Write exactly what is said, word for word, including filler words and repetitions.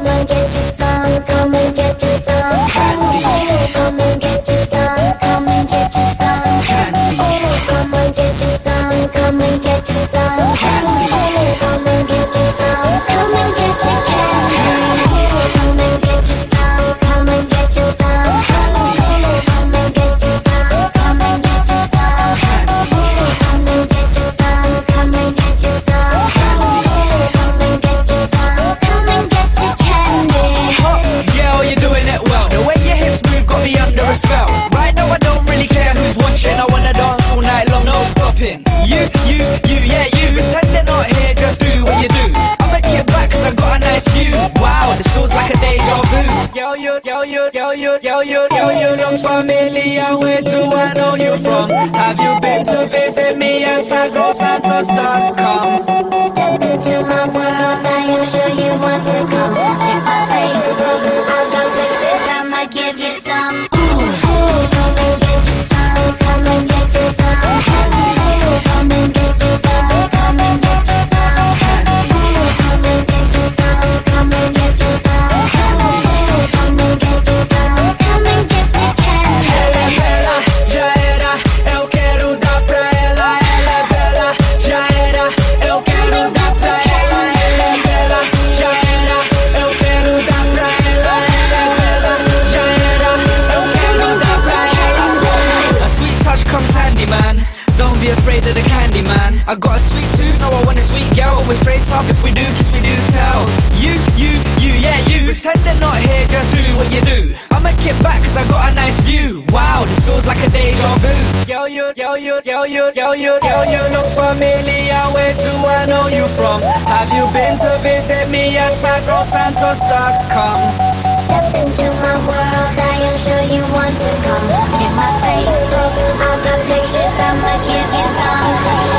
Come and get you some, come and get you some candy. Come and get you some, come and get you some candy. Come and get you some, come and get you some candy. Come and get you some, come and get you candy. Come and get you some, come and get you some candy. Come and get you some, come and get you some candy. Come and get you some, come and get you some candy. Come and get you some, come and get you candy. Hot girl, you're doing it well. The way your hips move got me under a spell. Right now I don't really care who's watching. I wanna dance all night long, no stopping. You, you, you, yeah you. Pretend they're not here, just do what you do. I'ma get back cause I got a nice view. Wow, this feels like a deja vu. Girl, you, girl, you, girl, you, girl, you, girl, you look familiar. Where do I know you from? Have you been to visit me at Sagro Santos dot com? Step into my world, I am sure you want to come. Check my Facebook, I've got pictures, I'ma give you some. Ooh, ooh, come and get you some, come and get you some candy. Come and get you some, come and get you some candy. Come and get you some, come and get you some candy. Come and get you some, come and get you candy. Ela é bela, já era, eu quero dar pra ela. Ela é bela, já era, eu quero dar pra ela. Ela é bela, já era, eu quero dar pra ela. Ela é bela, já era, eu quero dar pra ela. A sweet touch comes handy, man. Don't be afraid of the candy, man. I got a sweet tooth, no I want a sweet girl. We're straight up, if we do kiss we do tell. You, you, you, yeah you. Pretend they're not here, just do what you do. I'ma kick back cause I got a nice view. Wow, this feels like a deja vu. Girl you, girl you, girl you, girl you, girl you look familiar. Where do I know you from? Have you been to visit me at Sagro Santos dot com? Step into my world, I am sure you want to come. Check my Facebook, I've got pictures, I'ma give you some.